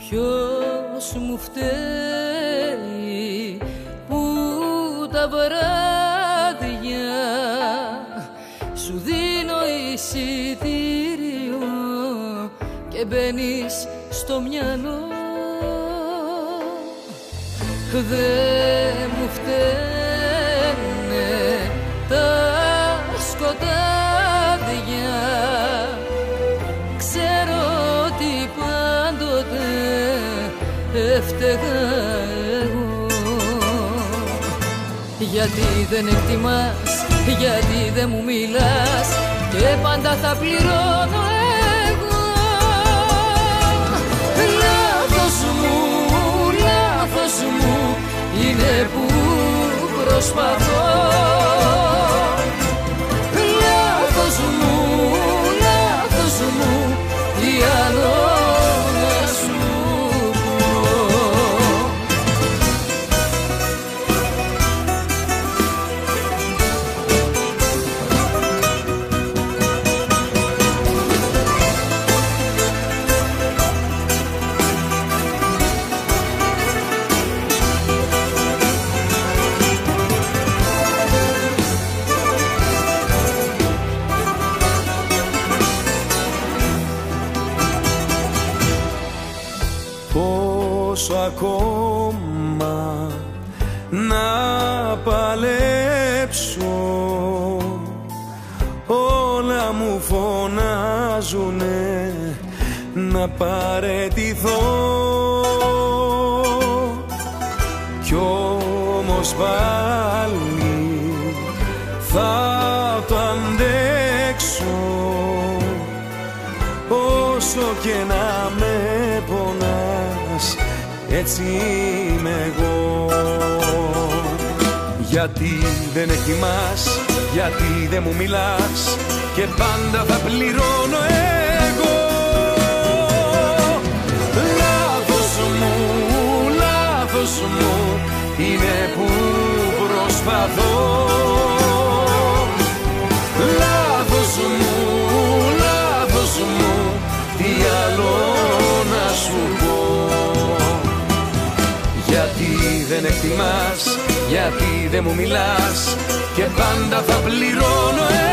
Ποιος μου φταίει που τα βράδια σου δίνω εισιτήριο και μπαίνεις στο μυαλό. Δε μου φταίνε τα σκοτάδια, ξέρω ότι πάντοτε έφταιγα εγώ. Γιατί δεν εκτιμάς, γιατί δεν μου μιλάς και πάντα θα πληρώνω εγώ. Λάθος μου είναι που προσπαθώ. Λάθος μου, τι άλλο να σου πω. Πόσο ακόμα να παλέψω, όλα μου φωνάζουνε να παραιτηθώ. Κι όμως πάλι θα το αντέξω, όσο και να με πονάς, έτσι είμαι εγώ. Γιατί δεν εκτιμάς, γιατί δεν μου μιλάς και πάντα θα πληρώνω εγώ. Λάθος μου είναι που προσπαθώ. Λάθος μου, τι άλλο να σου πω. Γιατί δεν εκτιμάς, γιατί δεν μου μιλάς και πάντα θα πληρώνω